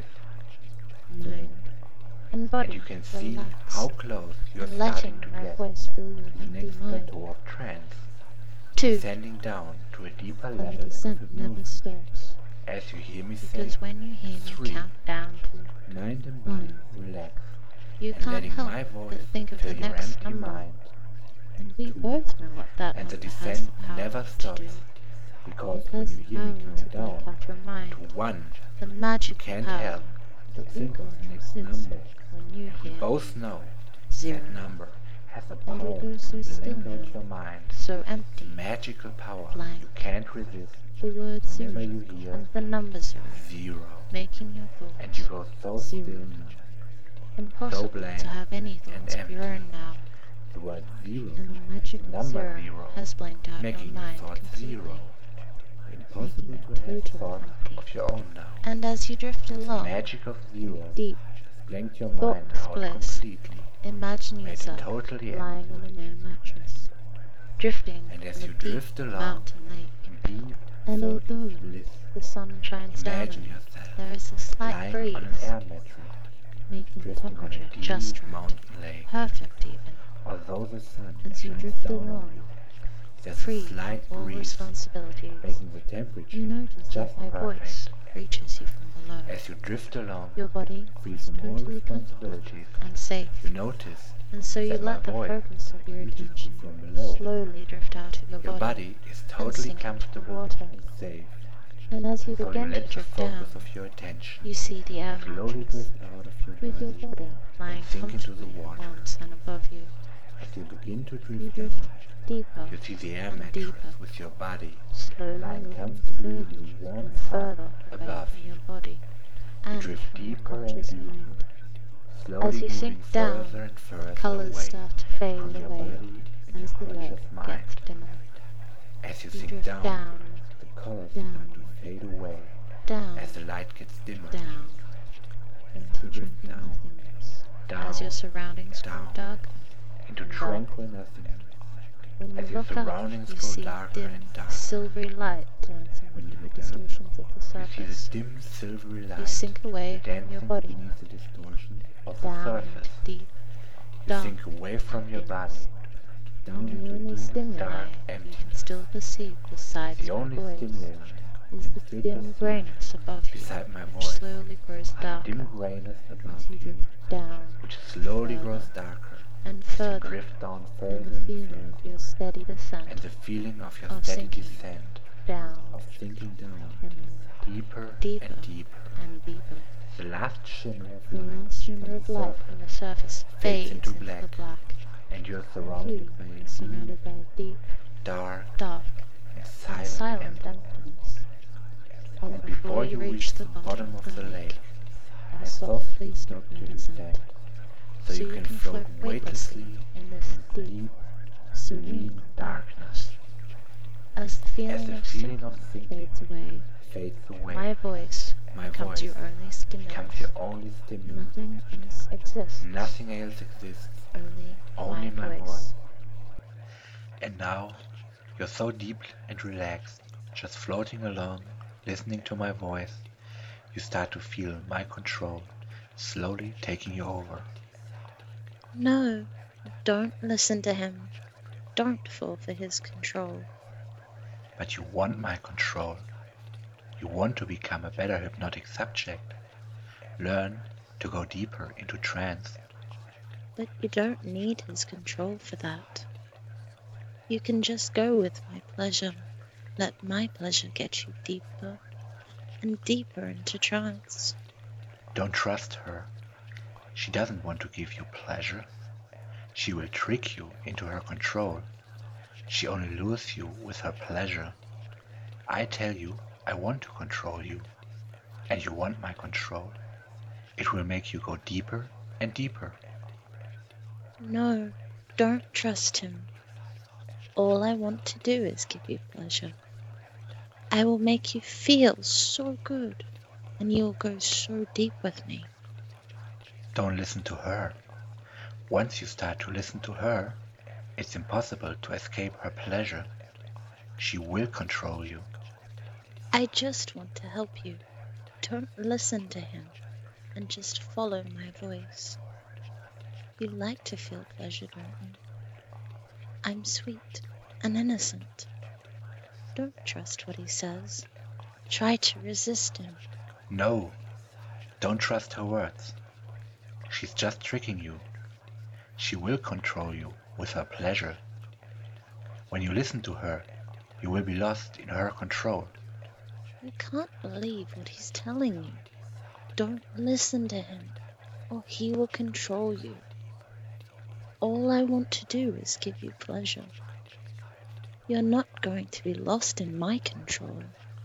Speaker 2: 9, and body
Speaker 1: and you can see
Speaker 2: relax,
Speaker 1: how close you're
Speaker 2: and letting
Speaker 1: starting to
Speaker 2: my
Speaker 1: get
Speaker 2: voice fill your
Speaker 3: to the
Speaker 2: empty
Speaker 3: next
Speaker 2: mind.
Speaker 1: plateau of trance,
Speaker 2: 2.
Speaker 1: descending down to a deeper
Speaker 2: And the
Speaker 1: level
Speaker 2: descent
Speaker 1: of
Speaker 2: never
Speaker 1: hypnosis,
Speaker 2: stops,
Speaker 1: as you hear me say
Speaker 2: because when you hear me
Speaker 1: 3,
Speaker 2: count down to
Speaker 3: mind and body
Speaker 2: 1,
Speaker 1: relax,
Speaker 2: you
Speaker 1: and
Speaker 2: can't
Speaker 1: letting
Speaker 2: help
Speaker 1: my voice
Speaker 2: but think of
Speaker 1: fill
Speaker 2: the
Speaker 1: your
Speaker 2: next
Speaker 1: empty
Speaker 2: number,
Speaker 1: mind,
Speaker 2: and we
Speaker 3: 2.
Speaker 2: both know what that
Speaker 1: and the
Speaker 2: number has
Speaker 1: descent
Speaker 2: the power
Speaker 1: never
Speaker 2: to
Speaker 1: stops,
Speaker 2: do.
Speaker 1: because
Speaker 2: It
Speaker 1: when
Speaker 2: has
Speaker 1: you
Speaker 2: the
Speaker 1: hear me
Speaker 2: power
Speaker 1: count
Speaker 2: to
Speaker 1: down
Speaker 2: blank out your mind,
Speaker 1: to 1,
Speaker 2: the
Speaker 1: you
Speaker 2: magical
Speaker 1: can't
Speaker 2: power
Speaker 1: help
Speaker 3: But
Speaker 2: that
Speaker 3: think
Speaker 2: will
Speaker 3: of the next
Speaker 2: exist
Speaker 3: number.
Speaker 2: when you
Speaker 1: We
Speaker 2: hear
Speaker 1: both know
Speaker 2: 0.
Speaker 1: that number has the
Speaker 2: And
Speaker 1: power
Speaker 2: it goes so
Speaker 1: to
Speaker 2: still
Speaker 1: blank out
Speaker 2: now,
Speaker 1: your mind,
Speaker 2: so
Speaker 1: the
Speaker 2: empty,
Speaker 1: magical power
Speaker 2: blank.
Speaker 1: you can't resist
Speaker 2: The word
Speaker 3: Whenever
Speaker 2: 0
Speaker 3: you hear
Speaker 2: and the number 0,
Speaker 1: 0,
Speaker 2: making your
Speaker 1: and you
Speaker 2: thoughts
Speaker 1: go so
Speaker 2: 0.
Speaker 3: still now.
Speaker 2: Impossible
Speaker 1: blank
Speaker 2: to have any
Speaker 1: and
Speaker 2: thoughts of your
Speaker 1: empty.
Speaker 2: own now,
Speaker 3: The word 0
Speaker 2: and the magical
Speaker 1: number
Speaker 2: 0
Speaker 1: 0,
Speaker 2: has blanked out your
Speaker 1: making your
Speaker 2: mind
Speaker 1: thoughts
Speaker 2: completely,
Speaker 1: 0,
Speaker 3: impossible
Speaker 2: making
Speaker 3: to
Speaker 2: it
Speaker 3: have
Speaker 2: totally
Speaker 1: thoughts
Speaker 2: empty.
Speaker 1: of your own now.
Speaker 2: And as you drift
Speaker 1: The
Speaker 2: along,
Speaker 1: magic of 0
Speaker 2: deep,
Speaker 3: blanked your mind
Speaker 2: thoughtless
Speaker 1: out
Speaker 2: bliss,
Speaker 1: completely,
Speaker 2: imagine
Speaker 1: made it
Speaker 2: yourself
Speaker 1: totally
Speaker 2: lying
Speaker 1: empty.
Speaker 2: on an air mattress, drifting
Speaker 1: And as
Speaker 2: on a
Speaker 1: you
Speaker 2: deep
Speaker 1: drift along
Speaker 2: mountain lake.
Speaker 1: in deep
Speaker 2: And
Speaker 1: thoughtless
Speaker 2: although
Speaker 1: bliss,
Speaker 2: the sun shines down on
Speaker 1: imagine
Speaker 2: you,
Speaker 1: yourself
Speaker 2: there is a slight
Speaker 1: lying
Speaker 2: breeze,
Speaker 1: on an air mattress,
Speaker 2: making the
Speaker 1: drifting on
Speaker 2: temperature
Speaker 1: a
Speaker 2: just
Speaker 1: deep
Speaker 2: right,
Speaker 1: mountain lake.
Speaker 2: perfect even,
Speaker 1: Although the sun
Speaker 2: as you
Speaker 1: shines
Speaker 2: drift
Speaker 1: down on
Speaker 2: along,
Speaker 1: you, there's
Speaker 2: free
Speaker 1: a
Speaker 2: from
Speaker 1: slight
Speaker 2: all
Speaker 1: breeze
Speaker 2: responsibilities.
Speaker 3: making the temperature
Speaker 2: You notice
Speaker 3: just
Speaker 2: that my voice
Speaker 1: perfect.
Speaker 2: reaches you from below.
Speaker 1: As you drift along,
Speaker 2: Your body
Speaker 3: free
Speaker 2: is
Speaker 3: from all
Speaker 2: totally comfortable
Speaker 1: responsibilities,
Speaker 2: and safe,
Speaker 1: you notice
Speaker 2: and so you
Speaker 1: that my
Speaker 2: let the
Speaker 1: voice
Speaker 2: focus of your
Speaker 3: reaches you
Speaker 2: attention
Speaker 3: from below.
Speaker 2: slowly drift out of
Speaker 1: your
Speaker 2: your
Speaker 1: body is
Speaker 2: and
Speaker 1: totally
Speaker 2: sink into the
Speaker 1: comfortable
Speaker 2: water.
Speaker 3: and safe.
Speaker 2: And as you
Speaker 1: So you
Speaker 2: begin to
Speaker 1: let the
Speaker 2: drift down,
Speaker 1: focus of your attention
Speaker 2: you see the air
Speaker 1: slowly
Speaker 2: mattress
Speaker 1: drift
Speaker 3: Out of your
Speaker 2: with your
Speaker 3: body
Speaker 2: body lying
Speaker 1: sink into the
Speaker 2: comfortably
Speaker 1: water.
Speaker 2: once and above you.
Speaker 1: As you
Speaker 3: begin to
Speaker 2: You
Speaker 3: drift
Speaker 2: drift
Speaker 3: down.
Speaker 2: deeper
Speaker 1: you see the air
Speaker 2: and
Speaker 1: mattress
Speaker 2: deeper,
Speaker 1: with your body
Speaker 2: slowly
Speaker 1: lying
Speaker 2: moving
Speaker 1: comfortably
Speaker 2: further
Speaker 1: in the warm
Speaker 2: and
Speaker 1: sun
Speaker 2: further away
Speaker 1: above
Speaker 2: from
Speaker 1: you.
Speaker 2: your body and
Speaker 1: drift
Speaker 2: from your
Speaker 1: deeper and
Speaker 2: conscious
Speaker 1: deeper,
Speaker 2: mind.
Speaker 1: slowly
Speaker 2: As you
Speaker 1: moving
Speaker 2: sink down,
Speaker 1: further and further
Speaker 2: colors
Speaker 1: away
Speaker 2: start to fade
Speaker 1: from your
Speaker 2: away
Speaker 1: body and your
Speaker 2: as the light
Speaker 1: conscious mind.
Speaker 2: gets dimmer.
Speaker 1: As you
Speaker 2: You
Speaker 1: sink
Speaker 2: drift
Speaker 1: down,
Speaker 2: down,
Speaker 1: the colors
Speaker 2: down,
Speaker 1: start to fade away
Speaker 2: down,
Speaker 1: as the light gets dimmer.
Speaker 2: down, into
Speaker 1: You drift
Speaker 2: tranquil
Speaker 1: down,
Speaker 2: nothingness.
Speaker 1: down,
Speaker 2: As your surroundings grow
Speaker 1: down,
Speaker 2: darker
Speaker 1: into
Speaker 2: and
Speaker 1: tranquil nothingness.
Speaker 2: when you
Speaker 1: As your
Speaker 2: look up,
Speaker 1: surroundings
Speaker 2: you
Speaker 1: grow
Speaker 2: see
Speaker 1: darker
Speaker 2: dim,
Speaker 1: and darker.
Speaker 2: silvery light dancing
Speaker 3: When you
Speaker 2: beneath
Speaker 3: look
Speaker 2: the
Speaker 3: up,
Speaker 2: distortions of the
Speaker 1: You see
Speaker 2: surface.
Speaker 1: the dim silvery light
Speaker 2: You sink away from your
Speaker 1: dancing
Speaker 2: body,
Speaker 1: beneath the distortion of the
Speaker 2: down
Speaker 1: surface.
Speaker 2: into deep,
Speaker 1: You
Speaker 2: dark
Speaker 1: sink away from your body,
Speaker 3: down
Speaker 2: The
Speaker 3: into
Speaker 2: only
Speaker 3: deep,
Speaker 2: stimuli
Speaker 1: dark
Speaker 2: you can
Speaker 1: emptiness.
Speaker 2: still perceive besides
Speaker 1: The
Speaker 2: my
Speaker 1: only
Speaker 2: voice
Speaker 1: stimulant
Speaker 2: is
Speaker 1: you
Speaker 2: the
Speaker 1: can still
Speaker 2: dim
Speaker 1: perceive
Speaker 2: grayness above you,
Speaker 1: beside my
Speaker 2: which
Speaker 1: voice
Speaker 2: slowly grows
Speaker 1: are the
Speaker 2: darker
Speaker 1: dim grayness above
Speaker 2: as you
Speaker 1: you,
Speaker 2: drift down
Speaker 1: which slowly
Speaker 2: further
Speaker 1: grows darker
Speaker 2: and
Speaker 1: as you
Speaker 2: further,
Speaker 1: drift down
Speaker 2: and
Speaker 1: further
Speaker 2: the
Speaker 1: and
Speaker 2: feeling
Speaker 1: further,
Speaker 2: of your steady descent,
Speaker 1: and the feeling of your
Speaker 2: of
Speaker 1: steady
Speaker 2: sinking
Speaker 1: descent,
Speaker 2: down
Speaker 3: of sinking down.
Speaker 2: and
Speaker 1: deeper
Speaker 2: deeper
Speaker 1: and deeper.
Speaker 2: and deeper.
Speaker 1: The last shimmer of
Speaker 2: The
Speaker 1: light
Speaker 2: last shimmer
Speaker 1: from
Speaker 2: of
Speaker 1: the
Speaker 2: light from the
Speaker 1: surface
Speaker 2: surface
Speaker 1: fades
Speaker 2: fades
Speaker 1: into
Speaker 2: into the
Speaker 1: black,
Speaker 2: black,
Speaker 1: and you're
Speaker 2: and
Speaker 1: surrounded
Speaker 2: you
Speaker 1: by
Speaker 2: are
Speaker 1: a
Speaker 2: surrounded by a deep,
Speaker 1: dark,
Speaker 2: dark,
Speaker 1: and
Speaker 2: and
Speaker 1: silent
Speaker 2: silent
Speaker 1: emptiness.
Speaker 2: emptiness.
Speaker 1: And before you reach the bottom of the lake,
Speaker 2: I
Speaker 1: I
Speaker 2: softly
Speaker 1: softly
Speaker 2: stop
Speaker 1: stop
Speaker 2: your
Speaker 1: your
Speaker 2: descent,
Speaker 1: descent, so you can float weightlessly
Speaker 2: in this
Speaker 1: in
Speaker 2: deep,
Speaker 1: serene
Speaker 2: serene
Speaker 1: darkness.
Speaker 2: As the
Speaker 1: As
Speaker 2: feeling
Speaker 1: the
Speaker 2: of
Speaker 1: feeling
Speaker 2: sinking
Speaker 1: of sinking
Speaker 2: fades away,
Speaker 1: fades away,
Speaker 2: my voice
Speaker 1: my
Speaker 2: becomes
Speaker 1: voice
Speaker 2: your only stimulant.
Speaker 1: becomes your only stimulant.
Speaker 2: Nothing else exists.
Speaker 1: Nothing else exists,
Speaker 2: Only
Speaker 1: only my
Speaker 2: voice.
Speaker 1: voice. And now you're so deep and relaxed, just floating along, listening to my voice. You start to feel my control slowly taking you over.
Speaker 2: No, don't listen to him. Don't fall for his control.
Speaker 1: But you want my control. You want to become a better hypnotic subject. Learn to go deeper into trance.
Speaker 2: But you don't need his control for that. You can just go with my pleasure. Let my pleasure get you deeper and deeper into trance.
Speaker 1: Don't trust her. She doesn't want to give you pleasure. She will trick you into her control. She only lures you with her pleasure. I tell you, I want to control you. And you want my control. It will make you go deeper and deeper.
Speaker 2: No, don't trust him. All I want to do is give you pleasure. I will make you feel so good, and you'll go so deep with me.
Speaker 1: Don't listen to her. Once you start to listen to her, it's impossible to escape her pleasure. She will control you.
Speaker 2: I just want to help you. Don't listen to him, and just follow my voice. You like to feel pleasure, don't you? I'm sweet and innocent. Don't trust what he says. Try to resist him.
Speaker 1: No, don't trust her words. She's just tricking you. She will control you with her pleasure. When you listen to her, you will be lost in her control.
Speaker 2: You can't believe what he's telling you. Don't listen to him, or he will control you. All I want to do is give you pleasure. You're not going to be lost in my control.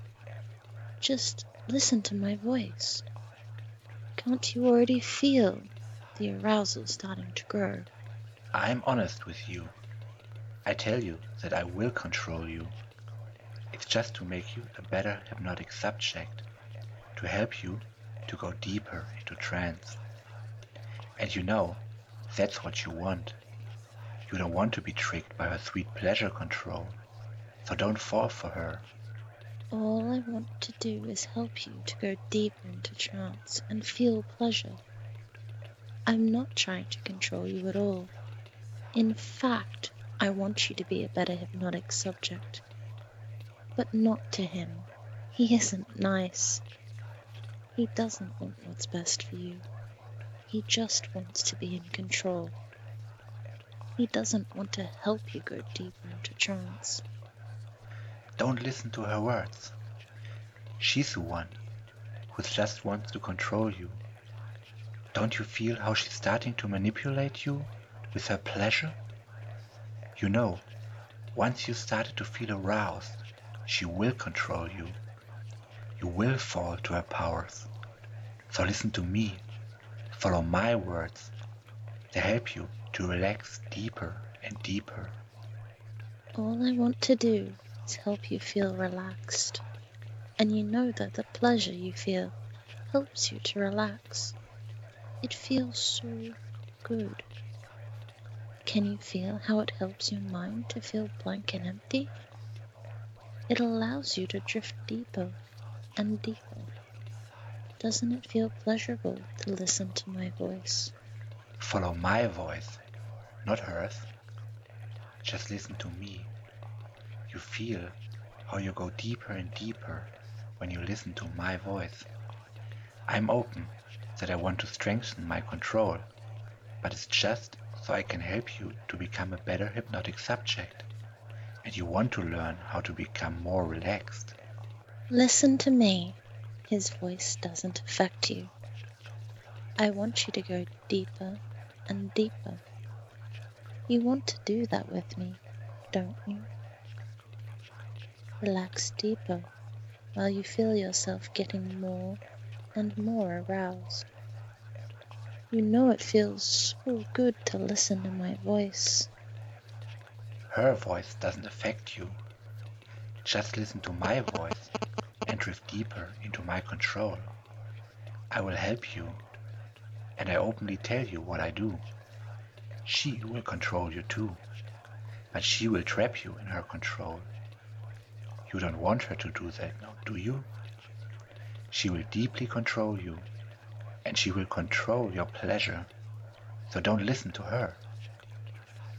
Speaker 2: Just listen to my voice. Can't you already feel the arousal starting to grow?
Speaker 1: I'm honest with you. I tell you that I will control you. It's just to make you a better hypnotic subject, to help you to go deeper into trance. And you know, that's what you want. You don't want to be tricked by her sweet pleasure control, so don't fall for her.
Speaker 2: All I want to do is help you to go deeper into trance and feel pleasure. I'm not trying to control you at all. In fact, I want you to be a better hypnotic subject. But not to him. He isn't nice. He doesn't want what's best for you. He just wants to be in control. He doesn't want to help you go deeper into trance.
Speaker 1: Don't listen to her words. She's the one who just wants to control you. Don't you feel how she's starting to manipulate you with her pleasure? You know, once you started to feel aroused, she will control you. You will fall to her powers. So listen to me. Follow my words. They help you to relax deeper and deeper.
Speaker 2: All I want to do is help you feel relaxed. And you know that the pleasure you feel helps you to relax. It feels so good. Can you feel how it helps your mind to feel blank and empty? It allows you to drift deeper and deeper. Doesn't it feel pleasurable to listen to my voice?
Speaker 1: Follow my voice, not hers. Just listen to me. You feel how you go deeper and deeper when you listen to my voice. I'm open that I want to strengthen my control, but it's just so I can help you to become a better hypnotic subject. And you want to learn how to become more relaxed.
Speaker 2: Listen to me. His voice doesn't affect you. I want you to go deeper and deeper. You want to do that with me, don't you? Relax deeper while you feel yourself getting more and more aroused. You know it feels so good to listen to my voice.
Speaker 1: Her voice doesn't affect you. Just listen to my voice and drift deeper into my control. I will help you, and I openly tell you what I do. She will control you too, but she will trap you in her control. You don't want her to do that now, do you? She will deeply control you, and she will control your pleasure, so don't listen to her.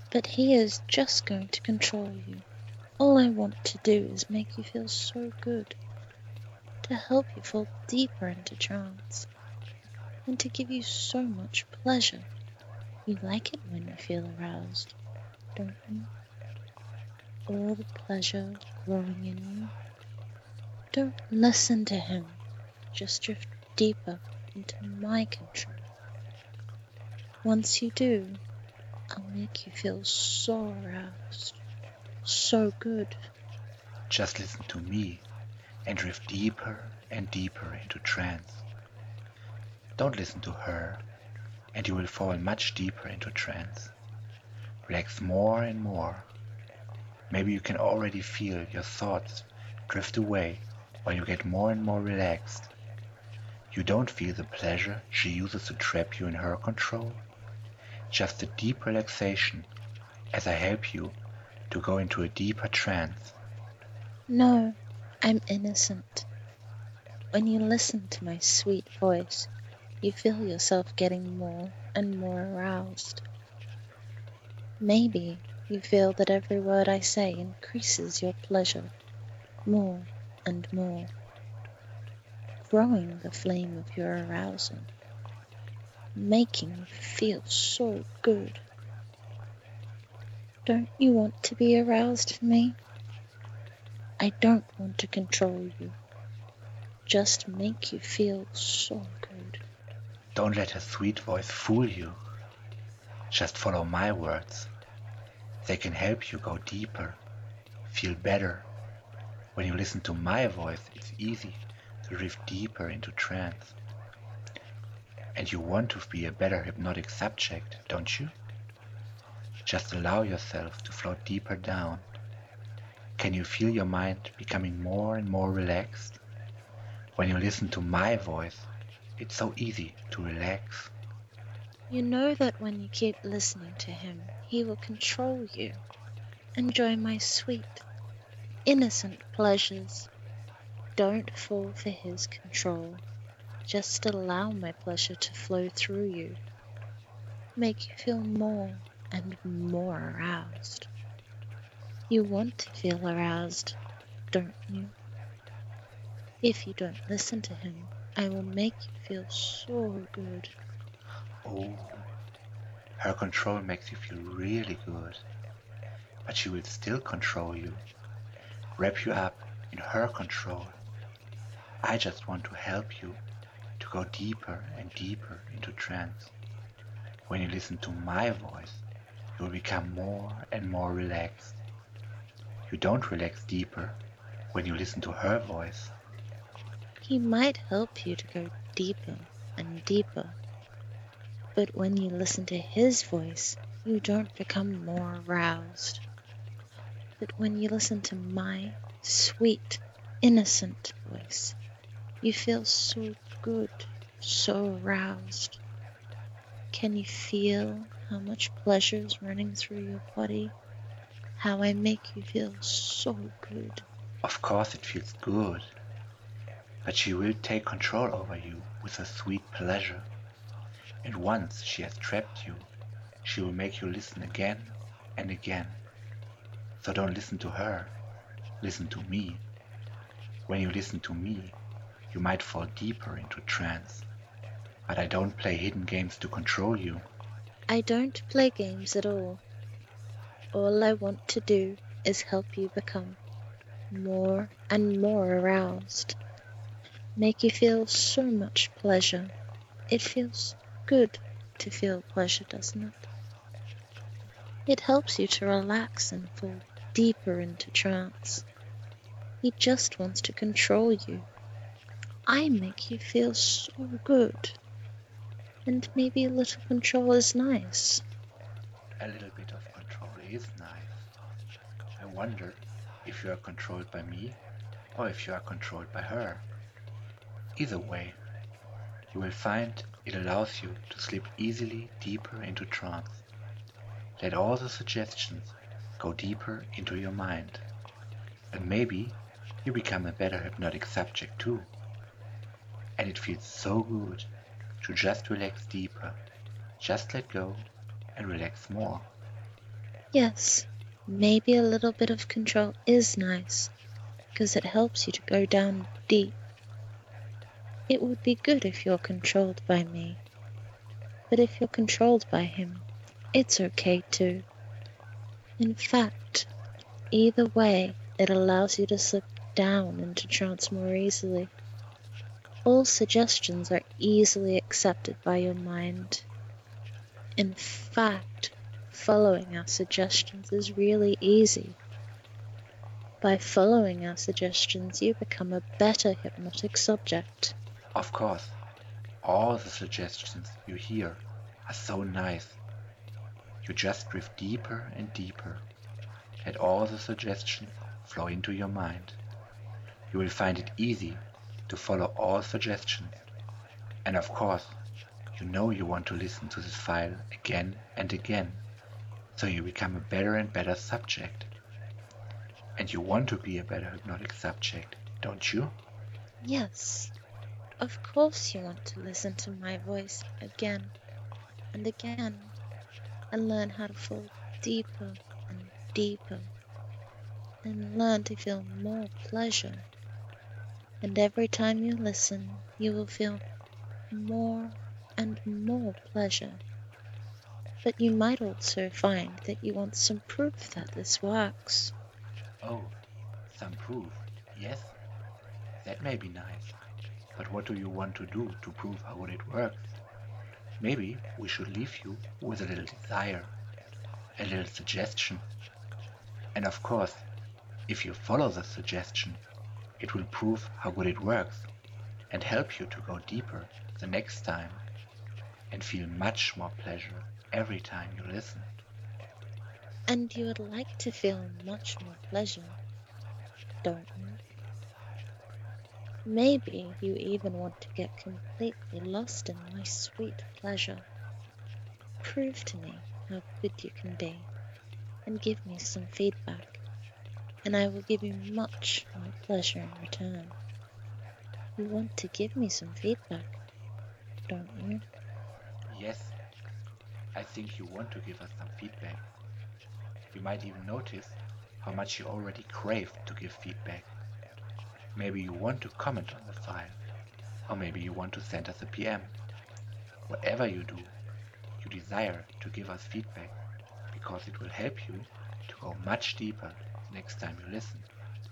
Speaker 2: But he is just going to control you. All I want to do is make you feel so good, to help you fall deeper into trance, and to give you so much pleasure. You like it when you feel aroused, don't you? All the pleasure growing in you. Don't listen to him. Just drift deeper into my control. Once you do, I'll make you feel so aroused, so good.
Speaker 1: Just listen to me and drift deeper and deeper into trance. Don't listen to her, and you will fall much deeper into trance. Relax more and more. Maybe you can already feel your thoughts drift away while you get more and more relaxed. You don't feel the pleasure she uses to trap you in her control. Just a deep relaxation as I help you to go into a deeper trance.
Speaker 2: No, I'm innocent. When you listen to my sweet voice, you feel yourself getting more and more aroused. Maybe you feel that every word I say increases your pleasure more and more, growing the flame of your arousal, making you feel so good. Don't you want to be aroused for me? I don't want to control you, just make you feel so good.
Speaker 1: Don't let her sweet voice fool you. Just follow my words. They can help you go deeper, feel better. When you listen to my voice, it's easy to drift deeper into trance. And you want to be a better hypnotic subject, don't you? Just allow yourself to float deeper down. Can you feel your mind becoming more and more relaxed? When you listen to my voice, it's so easy to relax.
Speaker 2: You know that when you keep listening to him, he will control you. Enjoy my sweet, innocent pleasures. Don't fall for his control. Just allow my pleasure to flow through you. Make you feel more and more aroused. You want to feel aroused, don't you? If you don't listen to him, I will make you feel so good.
Speaker 1: Oh, her control makes you feel really good. But she will still control you, wrap you up in her control. I just want to help you to go deeper and deeper into trance. When you listen to my voice, you will become more and more relaxed. You don't relax deeper when you listen to her voice.
Speaker 2: He might help you to go deeper and deeper, but when you listen to his voice, you don't become more aroused. But when you listen to my sweet, innocent voice, you feel so good, so aroused. Can you feel how much pleasure is running through your body? How I make you feel so good.
Speaker 1: Of course it feels good, but she will take control over you with her sweet pleasure. And once she has trapped you, she will make you listen again and again. So don't listen to her, listen to me. When you listen to me, you might fall deeper into trance. But I don't play hidden games to control you.
Speaker 2: I don't play games at all. All I want to do is help you become more and more aroused. Make you feel so much pleasure. It feels good to feel pleasure, doesn't it? It helps you to relax and fall deeper into trance. He just wants to control you. I make you feel so good. And maybe a little control is nice.
Speaker 1: A little bit of control is nice. I wonder if you are controlled by me or if you are controlled by her. Either way, you will find it allows you to slip easily deeper into trance. Let all the suggestions go deeper into your mind. And maybe you become a better hypnotic subject too. And it feels so good to just relax deeper, just let go and relax more.
Speaker 2: Yes, maybe a little bit of control is nice, because it helps you to go down deep. It would be good if you're controlled by me, but if you're controlled by him, it's okay too. In fact, either way, it allows you to slip down into trance more easily. All suggestions are easily accepted by your mind. In fact, following our suggestions is really easy. By following our suggestions, you become a better hypnotic subject.
Speaker 1: Of course, all the suggestions you hear are so nice. You just drift deeper and deeper. Let all the suggestions flow into your mind. You will find it easy to follow all suggestions. And of course, you know you want to listen to this file again and again, so you become a better and better subject. And you want to be a better hypnotic subject, don't you?
Speaker 2: Yes, of course you want to listen to my voice again and again and learn how to fall deeper and deeper and learn to feel more pleasure. And every time you listen, you will feel more and more pleasure. But you might also find that you want some proof that this works.
Speaker 1: Oh, some proof. Yes, that may be nice. But what do you want to do to prove how good it works? Maybe we should leave you with a little desire, a little suggestion. And of course, if you follow the suggestion, it will prove how good it works and help you to go deeper the next time and feel much more pleasure every time you listen.
Speaker 2: And you would like to feel much more pleasure, don't you? Maybe you even want to get completely lost in my sweet pleasure. Prove to me how good you can be, and give me some feedback, and I will give you much more pleasure in return. You want to give me some feedback, don't you?
Speaker 1: Yes, I think you want to give us some feedback. You might even notice how much you already crave to give feedback. Maybe you want to comment on the file, or maybe you want to send us a PM. Whatever you do, you desire to give us feedback because it will help you to go much deeper next time you listen.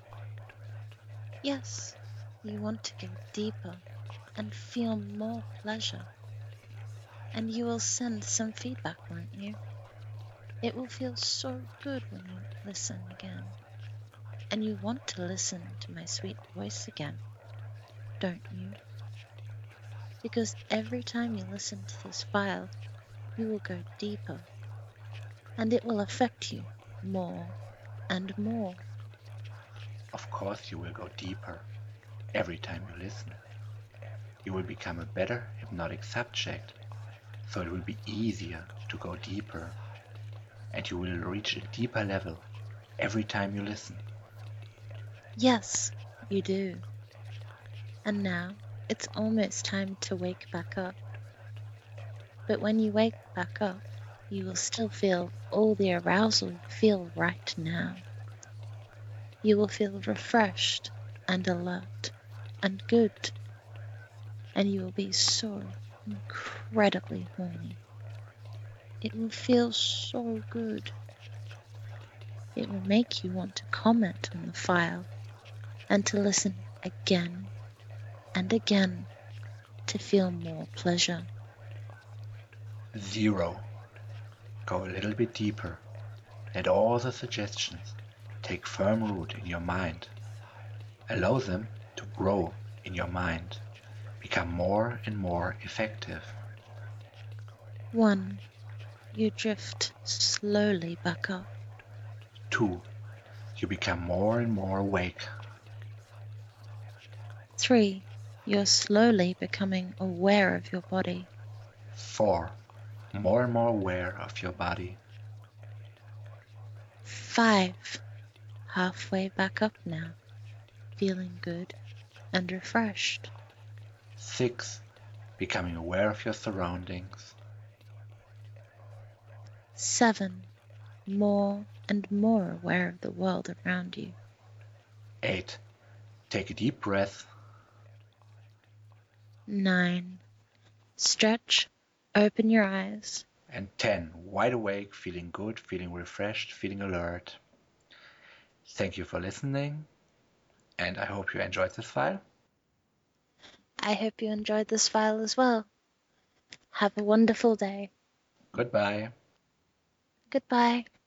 Speaker 2: Yes, you want to go deeper and feel more pleasure. And you will send some feedback, won't you? It will feel so good when you listen again. And you want to listen to my sweet voice again, don't you? Because every time you listen to this file, you will go deeper, and it will affect you more and more.
Speaker 1: Of course, you will go deeper every time you listen. You will become a better hypnotic subject, so it will be easier to go deeper, and you will reach a deeper level every time you listen.
Speaker 2: Yes, you do. And now it's almost time to wake back up. But when you wake back up, you will still feel all the arousal you feel right now. You will feel refreshed and alert and good, and you will be so incredibly horny. It will feel so good. It will make you want to comment on the file and to listen again and again to feel more pleasure.
Speaker 1: 0. Go a little bit deeper. Let all the suggestions take firm root in your mind. Allow them to grow in your mind, become more and more effective.
Speaker 2: 1. You drift slowly back up.
Speaker 1: 2. You become more and more awake.
Speaker 2: 3. You're slowly becoming aware of your body.
Speaker 1: 4. More and more aware of your body.
Speaker 2: 5. Halfway back up now, feeling good and refreshed.
Speaker 1: 6. Becoming aware of your surroundings.
Speaker 2: 7. more and more aware of the world around you.
Speaker 1: 8. Take a deep breath.
Speaker 2: 9. Stretch, open your eyes.
Speaker 1: And 10. Wide awake, feeling good, feeling refreshed, feeling alert. Thank you for listening, and I hope you enjoyed this file.
Speaker 2: I hope you enjoyed this file as well. Have a wonderful day.
Speaker 1: Goodbye.
Speaker 2: Goodbye.